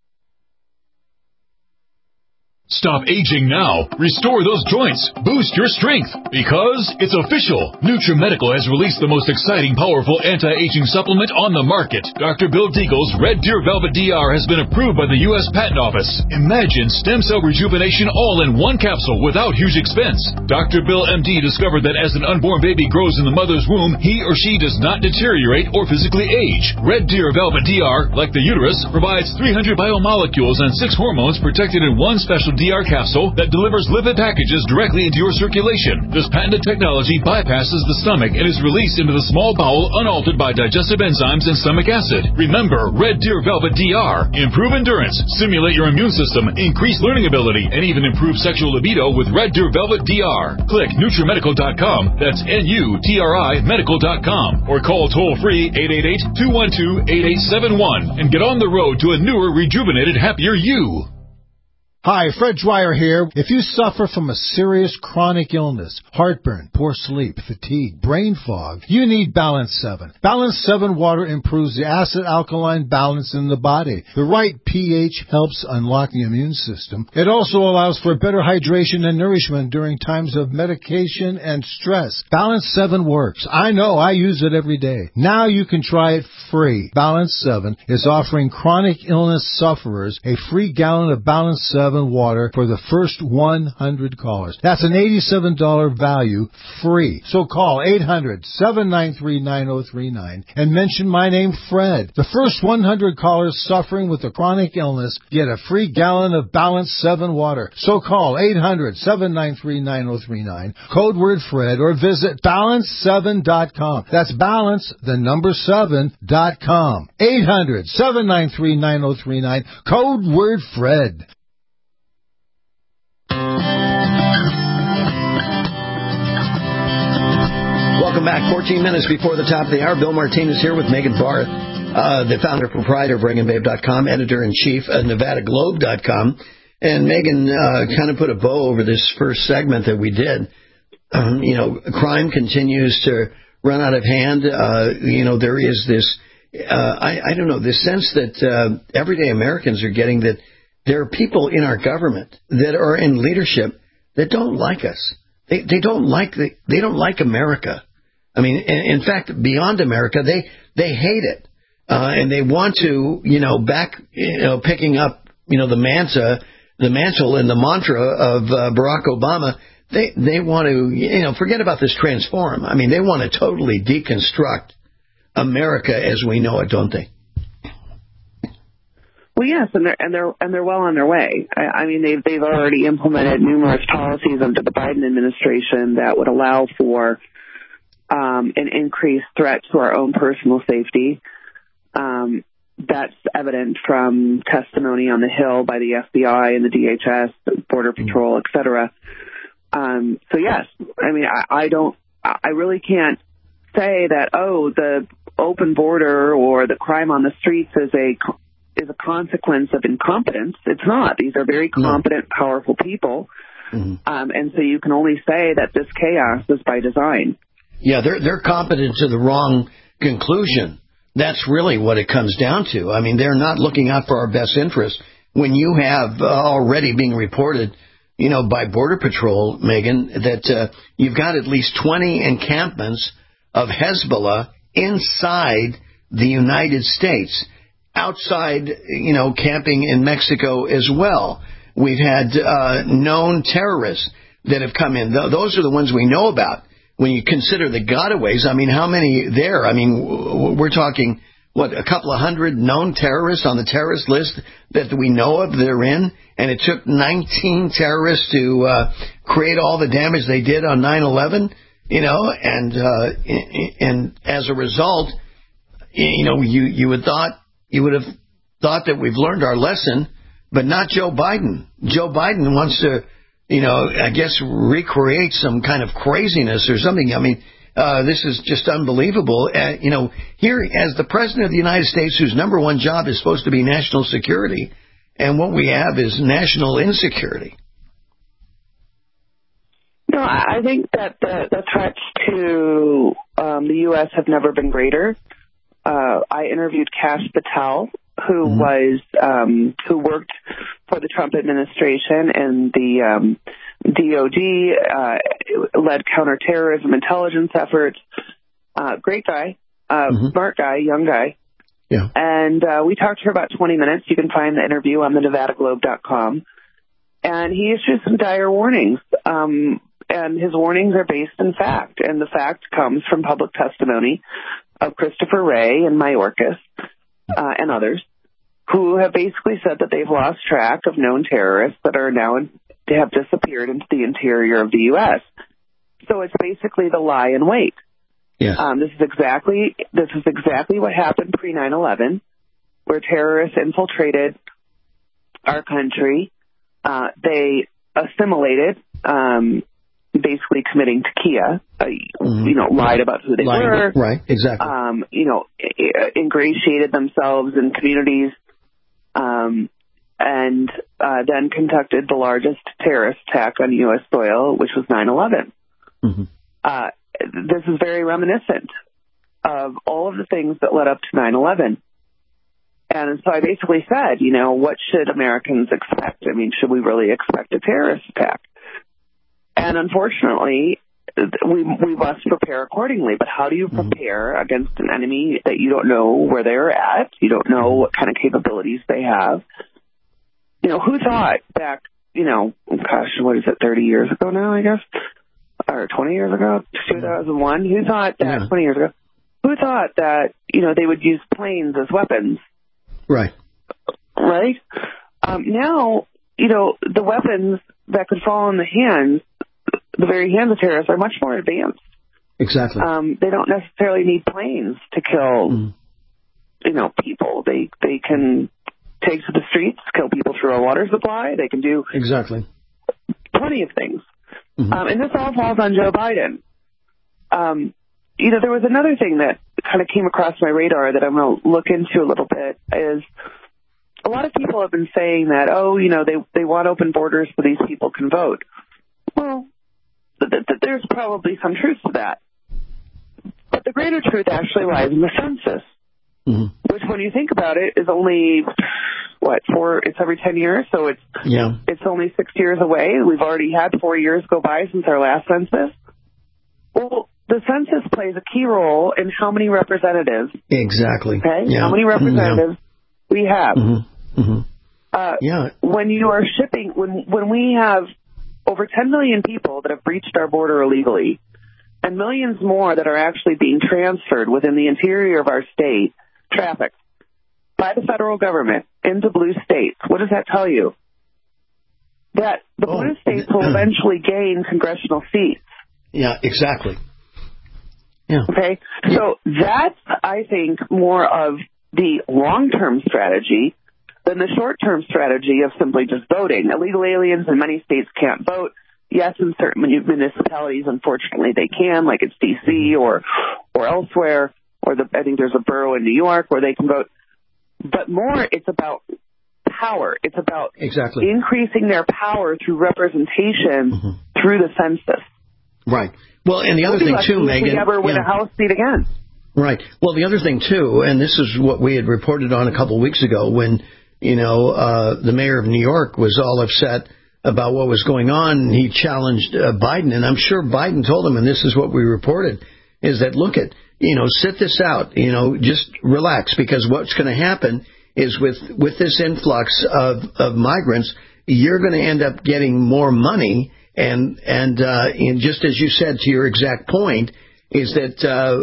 Stop aging now. Restore those joints. Boost your strength. Because it's official. NutriMedical has released the most exciting, powerful anti-aging supplement on the market. Dr. Bill Deagle's Red Deer Velvet DR has been approved by the U.S. Patent Office. Imagine stem cell rejuvenation all in one capsule without huge expense. Dr. Bill MD discovered that as an unborn baby grows in the mother's womb, he or she does not deteriorate or physically age. Red Deer Velvet DR, like the uterus, provides 300 biomolecules and 6 hormones protected in one special Velvet DR capsule that delivers lipid packages directly into your circulation. This patented technology bypasses the stomach and is released into the small bowel unaltered by digestive enzymes and stomach acid. Remember, Red Deer Velvet DR. Improve endurance, stimulate your immune system, increase learning ability, and even improve sexual libido with Red Deer Velvet DR. Click NutriMedical.com, that's NUTRI Medical.com, or call toll-free 888-212-8871 and get on the road to a newer, rejuvenated, happier you. Hi, Fred Dwyer here. If you suffer from a serious chronic illness, heartburn, poor sleep, fatigue, brain fog, you need Balance 7. Balance 7 water improves the acid-alkaline balance in the body. The right pH helps unlock the immune system. It also allows for better hydration and nourishment during times of medication and stress. Balance 7 works. I know, I use it every day. Now you can try it free. Balance 7 is offering chronic illness sufferers a free gallon of Balance 7 water for the first 100 callers. That's an $87 value free. So call 800-793-9039 and mention my name, Fred. The first 100 callers suffering with a chronic illness get a free gallon of Balance 7 water. So call 800-793-9039, code word Fred, or visit balance7.com. That's balance, the number 7.com. 800-793-9039, code word Fred. Welcome back. 14 minutes before the top of the hour. Bill Martinez here with Megan Barth, the founder and proprietor of RingandBabe.com, editor-in-chief of NevadaGlobe.com. And Megan kind of put a bow over this first segment that we did. Crime continues to run out of hand. There is this, I don't know, this sense that everyday Americans are getting that there are people in our government that are in leadership that don't like us. They don't like America. I mean, in fact, beyond America, they hate it, and they want to, picking up, the mantle and the mantra of Barack Obama. They want to, forget about this transform. I mean, they want to totally deconstruct America as we know it, don't they? Well, yes, and they're well on their way. I mean, they've already implemented numerous policies under the Biden administration that would allow for an increased threat to our own personal safety. That's evident from testimony on the Hill by the FBI and the DHS, Border Patrol, et cetera. So yes, I mean, I really can't say that, the open border or the crime on the streets is a consequence of incompetence. It's not. These are very competent, powerful people. Mm-hmm. And so you can only say that this chaos is by design. Yeah, they're competent to the wrong conclusion. That's really what it comes down to. I mean, they're not looking out for our best interest. When you have already being reported, by Border Patrol, Megan, that you've got at least 20 encampments of Hezbollah inside the United States, outside, camping in Mexico as well. We've had known terrorists that have come in. Those are the ones we know about. When you consider the gotaways, I mean, how many there? I mean, we're talking, a couple of hundred known terrorists on the terrorist list that we know of that are in, and it took 19 terrorists to create all the damage they did on 9/11, and as a result, you would have thought that we've learned our lesson, but not Joe Biden. Joe Biden wants to, I guess, recreate some kind of craziness or something. I mean, this is just unbelievable. Here, as the President of the United States, whose number one job is supposed to be national security, and what we have is national insecurity. No, I think that the threats to the U.S. have never been greater. I interviewed Kash Patel, who was who worked for the Trump administration and the DOD, led counterterrorism intelligence efforts. Great guy, smart guy, young guy. Yeah. And we talked to her about 20 minutes. You can find the interview on the NevadaGlobe.com. And he issued some dire warnings. And his warnings are based in fact. And the fact comes from public testimony of Christopher Wray and Mayorkas and others. who have basically said that they've lost track of known terrorists that are now have disappeared into the interior of the U.S. So it's basically the lie in wait. Yeah. This is exactly what happened pre 9/11, where terrorists infiltrated our country. They assimilated, basically committing takia. Lied about who they were. Right. Exactly. Ingratiated themselves in communities, and then conducted the largest terrorist attack on U.S. soil, which was 9/11. This is very reminiscent of all of the things that led up to 9/11. And so I basically said, what should Americans expect? I mean, should we really expect a terrorist attack? And unfortunately, we must prepare accordingly. But how do you prepare against an enemy that you don't know where they're at? You don't know what kind of capabilities they have. Who thought back, 30 years ago now, I guess? Or 20 years ago, 2001. Who thought that 20 years ago? Who thought that, they would use planes as weapons? Right. Right? Now, the weapons that could fall in the very hands of terrorists are much more advanced. Exactly. They don't necessarily need planes to kill, people. They can take to the streets, kill people through a water supply. They can do exactly plenty of things. And this all falls on Joe Biden. There was another thing that kind of came across my radar that I'm going to look into a little bit is a lot of people have been saying that, they want open borders so these people can vote. Well, there's probably some truth to that. But the greater truth actually lies in the census, which when you think about it is only, it's every 10 years, so it's only 6 years away. We've already had 4 years go by since our last census. Well, the census plays a key role in how many representatives. Exactly. Okay? Yeah. How many representatives we have. When you are shipping, when we have over 10 million people that have breached our border illegally, and millions more that are actually being transferred within the interior of our state, trafficked by the federal government into blue states, what does that tell you? That the blue states will eventually gain congressional seats. Yeah, exactly. Yeah. Okay, so that's, I think, more of the long-term strategy than the short-term strategy of simply just voting. Illegal aliens in many states can't vote. Yes, in certain municipalities, unfortunately, they can, like it's D.C. or elsewhere, I think there's a borough in New York where they can vote. But more, it's about power. It's about increasing their power through representation through the census. Right. Well, and the other thing, too, Megan... If we ever win a House seat again. Right. Well, the other thing, too, and this is what we had reported on a couple of weeks ago when, the mayor of New York was all upset about what was going on, and he challenged Biden, and I'm sure Biden told him, and this is what we reported, is that, look at, sit this out, just relax, because what's going to happen is with this influx of migrants, you're going to end up getting more money, and just as you said to your exact point, is that,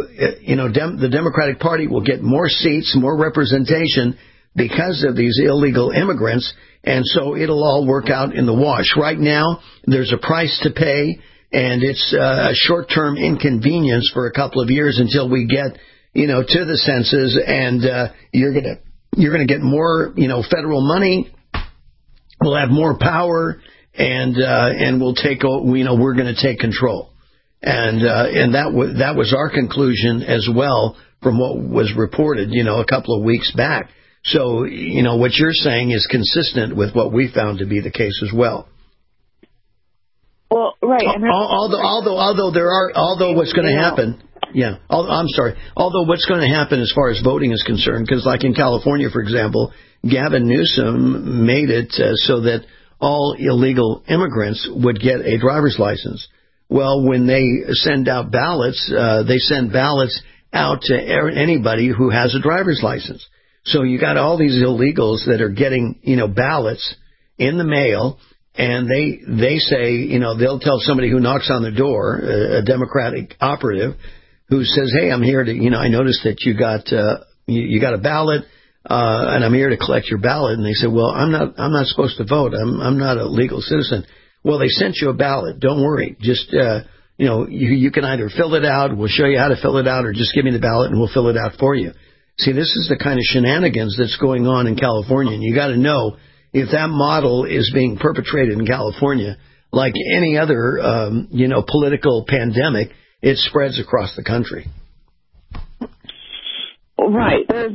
the Democratic Party will get more seats, more representation because of these illegal immigrants, and so it'll all work out in the wash. Right now, there's a price to pay, and it's a short-term inconvenience for a couple of years until we get, to the census, and you're gonna get more, federal money. We'll have more power, and we'll take, we're going to take control. And that was our conclusion as well from what was reported, a couple of weeks back. So, what you're saying is consistent with what we found to be the case as well. Well, right. Although what's going to happen, although what's going to happen as far as voting is concerned, because like in California, for example, Gavin Newsom made it so that all illegal immigrants would get a driver's license. Well, when they send out ballots, they send ballots out to anybody who has a driver's license. So you got all these illegals that are getting, ballots in the mail, and they say, they'll tell somebody who knocks on the door, a Democratic operative, who says, hey, I'm here to, I noticed that you got a ballot. and I'm here to collect your ballot. And they said, well, I'm not supposed to vote. I'm not a legal citizen. Well, they sent you a ballot. Don't worry. Just, you can either fill it out, we'll show you how to fill it out, or just give me the ballot and we'll fill it out for you. See, this is the kind of shenanigans that's going on in California, and you got to know if that model is being perpetrated in California, like any other, political pandemic, it spreads across the country. Right. There's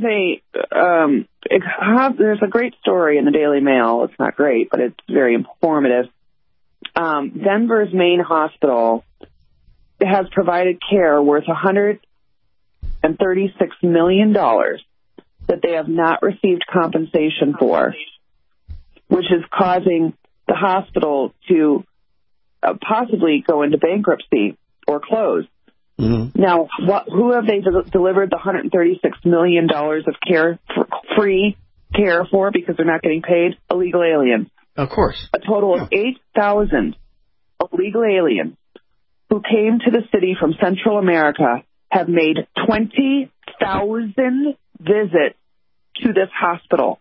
a great story in the Daily Mail. It's not great, but it's very informative. Denver's main hospital has provided care worth $136 million that they have not received compensation for, which is causing the hospital to possibly go into bankruptcy or close. Mm-hmm. Now, who have they delivered the $136 million of free care for because they're not getting paid? Illegal aliens. Of course. A total of 8,000 illegal aliens who came to the city from Central America have made 20,000 visits to this hospital.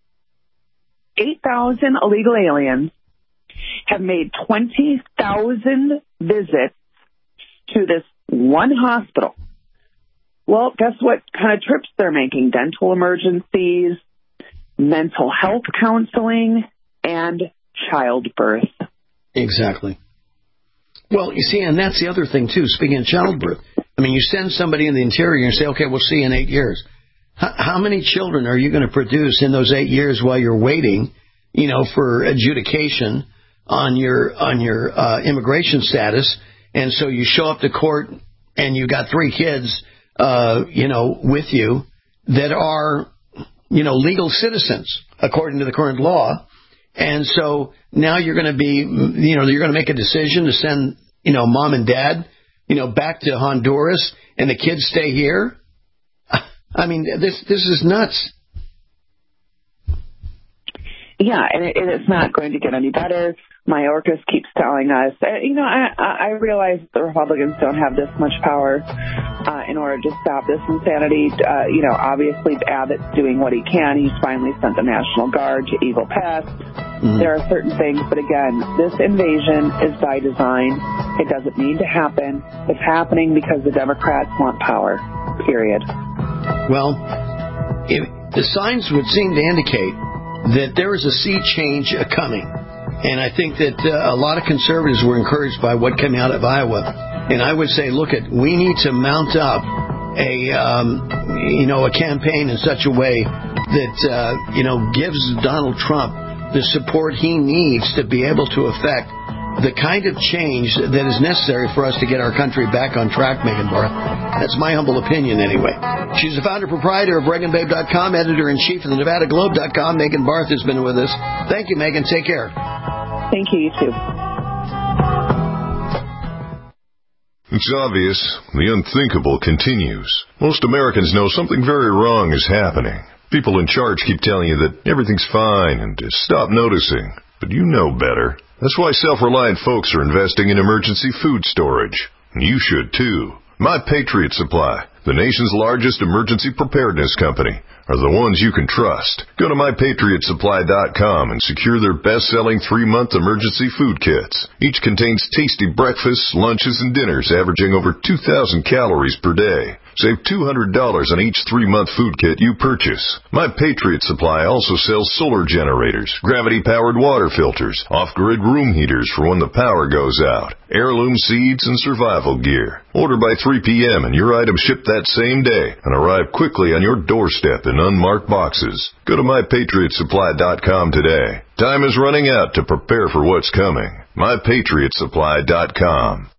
8,000 illegal aliens have made 20,000 visits to this one hospital. Well, guess what kind of trips they're making? Dental emergencies, mental health counseling, and childbirth. Exactly. Well, you see, and that's the other thing, too, speaking of childbirth. I mean, you send somebody in the interior and say, okay, we'll see you in 8 years. How many children are you going to produce in those 8 years while you're waiting, for adjudication on your immigration status? And so you show up to court and you got 3 kids, with you that are, legal citizens according to the current law. And so now you're going to be, you're going to make a decision to send, mom and dad, back to Honduras and the kids stay here. I mean, this is nuts. Yeah, and it's not going to get any better. Mayorkas keeps telling us, I realize the Republicans don't have this much power in order to stop this insanity. Obviously Abbott's doing what he can. He's finally sent the National Guard to Eagle Pass. Mm-hmm. There are certain things, but again, this invasion is by design. It doesn't need to happen. It's happening because the Democrats want power, period. Well, the signs would seem to indicate that there is a sea change coming. And I think that a lot of conservatives were encouraged by what came out of Iowa. And I would say, we need to mount up a campaign in such a way that, gives Donald Trump the support he needs to be able to affect the kind of change that is necessary for us to get our country back on track, Megan Barth. That's my humble opinion, anyway. She's the founder-proprietor of ReaganBabe.com, editor-in-chief of the NevadaGlobe.com. Megan Barth has been with us. Thank you, Megan. Take care. Thank you. You too. It's obvious. The unthinkable continues. Most Americans know something very wrong is happening. People in charge keep telling you that everything's fine and to stop noticing. But you know better. That's why self-reliant folks are investing in emergency food storage. You should, too. My Patriot Supply, the nation's largest emergency preparedness company, are the ones you can trust. Go to MyPatriotSupply.com and secure their best-selling 3-month emergency food kits. Each contains tasty breakfasts, lunches, and dinners averaging over 2,000 calories per day. Save $200 on each 3-month food kit you purchase. My Patriot Supply also sells solar generators, gravity-powered water filters, off-grid room heaters for when the power goes out, heirloom seeds, and survival gear. Order by 3 p.m. and your items ship that same day and arrive quickly on your doorstep in unmarked boxes. Go to MyPatriotSupply.com today. Time is running out to prepare for what's coming. MyPatriotSupply.com.